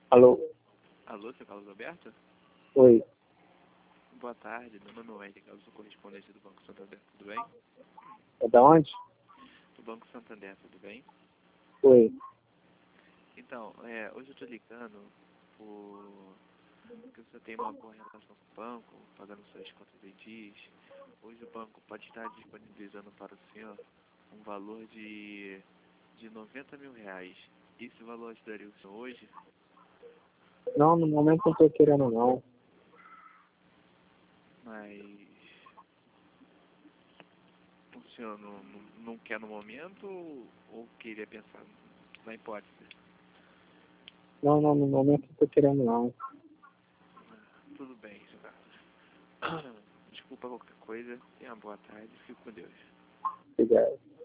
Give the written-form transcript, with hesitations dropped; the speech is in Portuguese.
Alô? Alô, seu Carlos Alberto? Oi. Boa tarde, meu nome é Wesley, eu sou correspondente do Banco Santander, tudo bem? É da onde? Do Banco Santander, tudo bem? Oi. Então, hoje eu estou ligando porque você tem uma boa relação com o banco, pagando suas contas em dias. Hoje o banco pode estar disponibilizando para o senhor um valor de R$ 90.000. Esse valor ajudaria o senhor hoje? Não, no momento não tô querendo não. Mas o senhor não quer no momento ou queria pensar na hipótese? Não, no momento não tô querendo não. Tudo bem, seu Carlos. Desculpa qualquer coisa. Tenha uma boa tarde. Fique com Deus. Obrigado.